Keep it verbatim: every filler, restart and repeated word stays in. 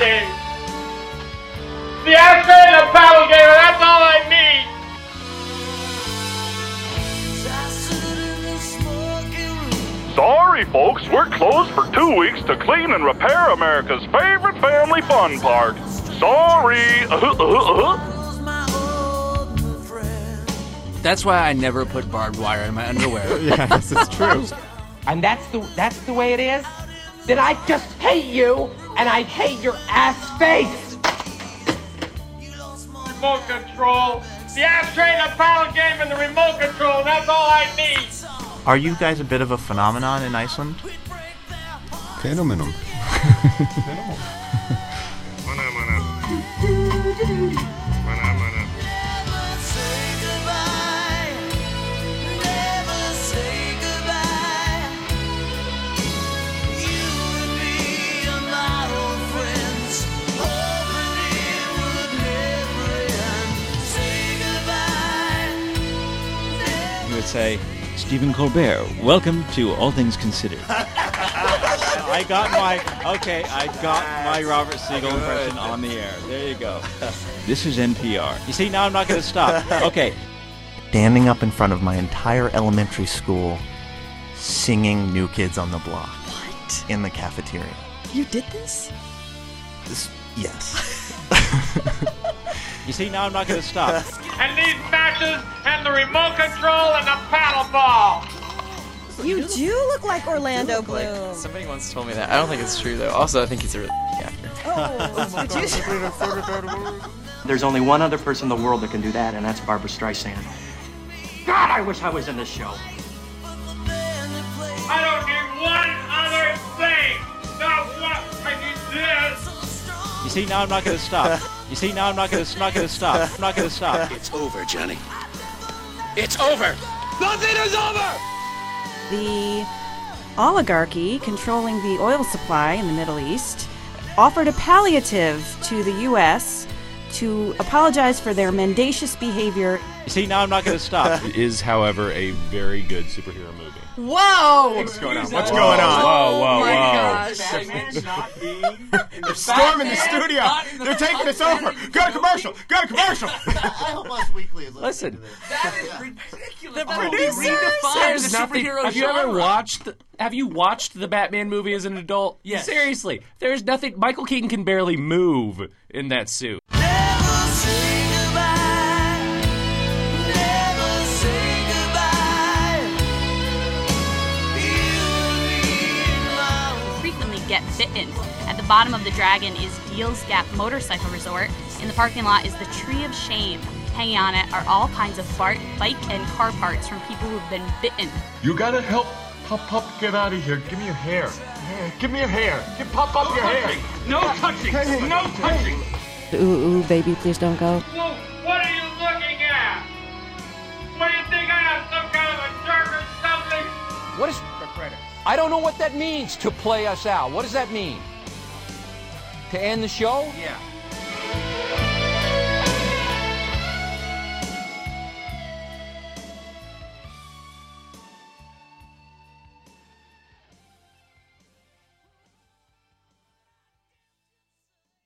game. The ashtray and the paddle game, and that's all I need. Sorry, folks, we're closed for two weeks to clean and repair America's favorite family fun park. Sorry. Uh-huh, uh-huh, uh-huh. That's why I never put barbed wire in my underwear. Yes, it's true. And that's the that's the way it is? Then I just hate you, and I hate your ass face! Remote control, the ashtray and the paddle game, and the remote control, and that's all I need. Are you guys a bit of a phenomenon in Iceland? Phenomenon. You would say, Stephen Colbert, welcome to All Things Considered. I got my, okay, I got my Robert Siegel impression on the air. There you go. This is N P R. You see, now I'm not going to stop. Okay. Standing up in front of my entire elementary school, singing New Kids on the Block. What? In the cafeteria. You did this? This, yes. You see, now I'm not going to stop. And these matches, and the remote control, and the paddle ball. You do look like Orlando Bloom. Like, somebody once told me that. I don't think it's true, though. Also, I think he's a really actor. Oh, oh my God. There's only one other person in the world that can do that, and that's Barbara Streisand. God, I wish I was in this show. I don't need one other thing. Not what I need this. You see, now I'm not going to stop. You see, now I'm not going to not going to stop. I'm not going to stop. It's over, Johnny. It's over. Nothing is over. The oligarchy controlling the oil supply in the Middle East offered a palliative to the U S to apologize for their mendacious behavior. You see, now I'm not going to stop. It is, however, a very good superhero movie. Whoa! What's going on? What's going on? Whoa, whoa, Oh my whoa. gosh. They're storming the studio. They're taking us over. Go to commercial. Go to commercial. I hope Us Weekly is Listen, to this. That is ridiculous. The producers? there's the nothing. superhero Have you ever genre. watched? Have you watched the Batman movie as an adult? Yes. Seriously, there's nothing. Michael Keaton can barely move in that suit. Get bitten. At the bottom of the Dragon is Deals Gap Motorcycle Resort. In the parking lot is the Tree of Shame. Hanging on it are all kinds of bar- bike and car parts from people who've been bitten. You gotta help Pop Pop get out of here. Give me your hair. Give me your hair. Give Pop Pop your hair. No touching. No touching. Ooh, ooh, baby, please don't go. Well, what are you looking at? What do you think I am, some kind of a jerk or something? What is... I don't know what that means, to play us out. What does that mean? To end the show? Yeah.